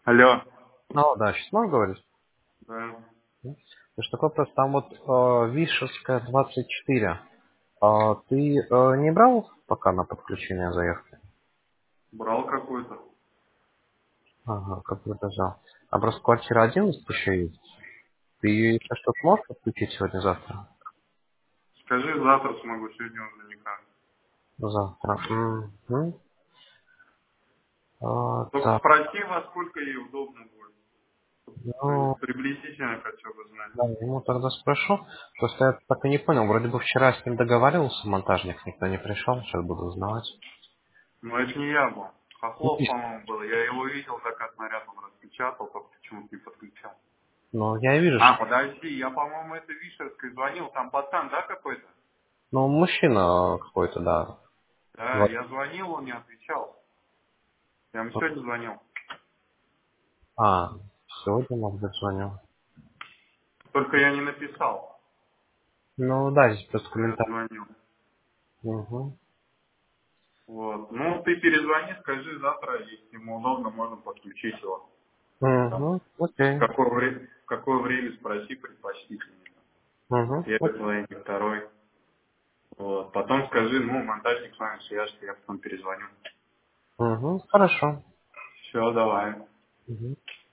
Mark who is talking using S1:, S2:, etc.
S1: Алло.
S2: Ну да, сейчас можно говорить?
S1: Да.
S2: То что такой вопрос, там вот Вишерская 24. Ты не брал пока на подключение заявки?
S1: Брал какой-то.
S2: Ага, как бы взял. А просто квартира 11 еще есть. Ты ее, если что, сможешь подключить сегодня-завтра?
S1: Скажи, завтра смогу, сегодня уже никак.
S2: Завтра. Мгм.
S1: Только
S2: Так,
S1: спроси, во сколько ей удобно будет.
S2: ну,
S1: Приблизительно хотел бы знать.
S2: да, ему тогда спрошу. Просто я так и не понял. Вроде бы вчера с ним договаривался монтажник, никто не пришел, сейчас буду узнавать.
S1: Но это не я был.
S2: Ну,
S1: Хохлов, по-моему, был. Я его видел, как снаряд он распечатал, только почему-то не подключал.
S2: ну, я и вижу,
S1: А,
S2: что...
S1: подожди, я, по-моему, это Вишерской звонил. Там пацан, да, какой-то?
S2: Ну, мужчина какой-то, да.
S1: Да,
S2: Вот.
S1: я звонил, он не отвечал. Я ему сегодня звонил.
S2: А, сегодня, может быть, звоню.
S1: Только я не написал,
S2: Ну да, здесь просто
S1: что я
S2: комментарий.
S1: звонил.
S2: Угу.
S1: Вот. Ну, ты перезвони, скажи завтра, если ему удобно, можно подключить его. Там.
S2: Угу. Окей.
S1: В какое время спроси предпочтительнее.
S2: Угу.
S1: Первый звоник, второй. Вот. Потом скажи, ну, монтажник с вами свяжется, я потом перезвоню.
S2: Угу. Хорошо.
S1: Все, давай.
S2: Угу.